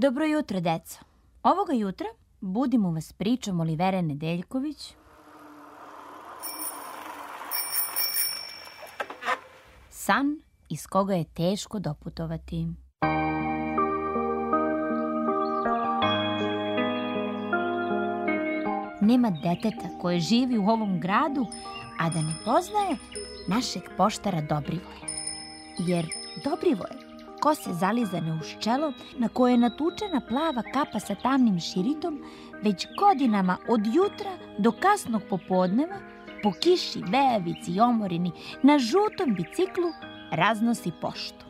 Dobro jutro, deco. Ovoga jutra budimo vas pričom Olivere Nedeljković. San iz koga je teško doputovati. Nema deteta koje živi u ovom gradu, a da ne poznaje našeg poštara Dobrivoja. Jer Dobrivoje, kose zalizane uz čelo, na koje je natučena plava kapa sa tamnim širitom, već godinama od jutra do kasnog popodneva, po kiši, vejavici i omorini, na žutom biciklu raznosi poštu.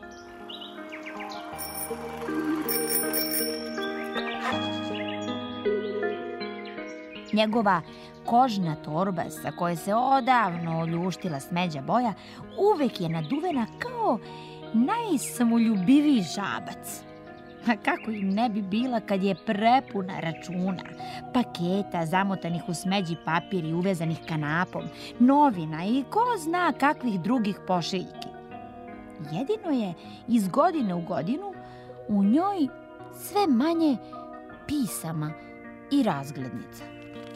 Njegova kožna torba sa koje se odavno oljuštila smeđa boja uvek je naduvena kao najsamoljubiviji žabac. A kako i ne bi bila kad je prepuna računa, paketa zamotanih u smeđi papir i uvezanih kanapom, novina i ko zna kakvih drugih pošiljki. Jedino je iz godine u godinu u njoj sve manje pisama i razglednica.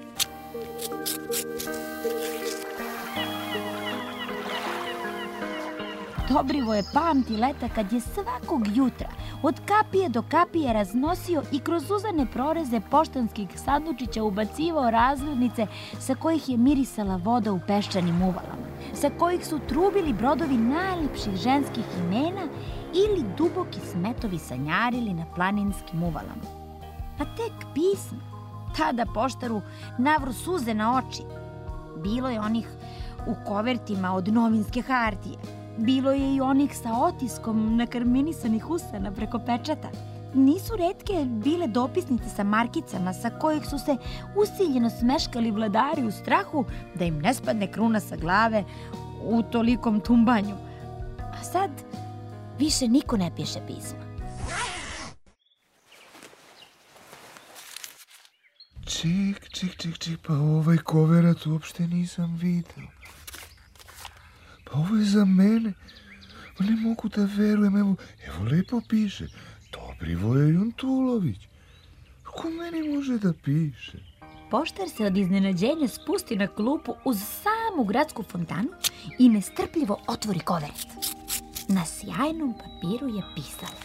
Dobrivoje pamti leta kad je svakog jutra od kapije do kapije raznosio i kroz uzane proreze poštanskih sandučića ubacivao razglednice sa kojih je mirisala voda u peščanim uvalama, sa kojih su trubili brodovi najljepših ženskih imena ili duboki smetovi sanjarili na planinskim uvalama. A tek pisma, tada poštaru navru suze na oči. Bilo je onih u kovertima od novinske hartije. Bilo je i onih sa otiskom nakarminisanih usana preko pečata. Nisu retke bile dopisnice sa markicama sa kojih su se usiljeno smeškali vladari u strahu da im ne spadne kruna sa glave u tolikom tumbanju. A sad više niko ne piše pisma. Čik, pa ovaj koverat uopšte nisam vidio. Pa ovo je za mene. Pa ne mogu da verujem, evo lepo piše. Dobrivoje Juntulović. Ko meni može da piše? Poštar se od iznenađenja spusti na klupu uz samu gradsku fontanu i nestrpljivo otvori koverat. Na sjajnom papiru je pisalo: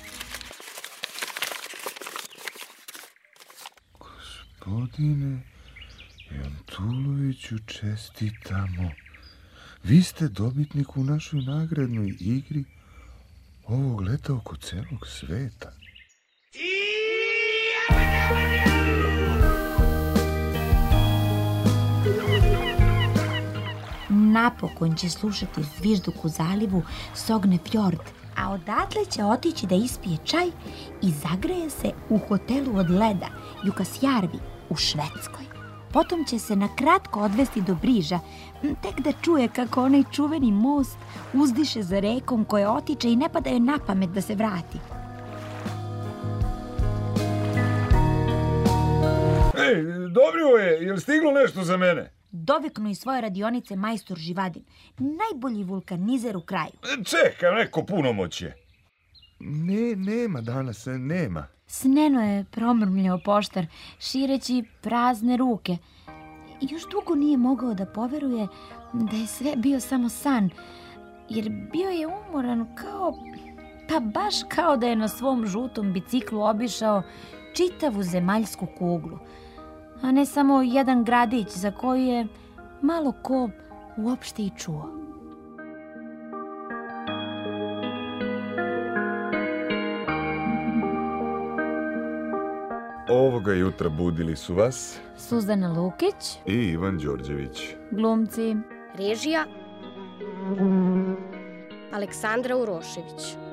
Gospodine Juntuloviću, čestitamo. Vi ste dobitnik u našoj nagradnoj igri ovog leta oko celog sveta. Napokon će slušati zvižduk u zalivu Sogne fjord, a odatle će otići da ispije čaj i zagreje se u hotelu od leda Jukasjärvi u Švedskoj. Potom će se na kratko odvesti do Briža, tek da čuje kako onaj čuveni most uzdiše za rekom koja otiče i ne pada joj na pamet da se vrati. Ej, Dobrivoje, je li stiglo nešto za mene? Doviknu iz svoje radionice majstor Živadin, najbolji vulkanizer u kraju. Čekam, neko punomoćje. Nema danas, nema. Sneno je promrmljao poštar, šireći prazne ruke. Još dugo nije mogao da poveruje da je sve bio samo san, jer bio je umoran pa baš kao da je na svom žutom biciklu obišao čitavu zemaljsku kuglu, a ne samo jedan gradić za koji je malo ko uopšte i čuo. Ovoga jutra budili su vas Suzana Lukić i Ivan Đorđević. Glumci: režija Aleksandra Urošević.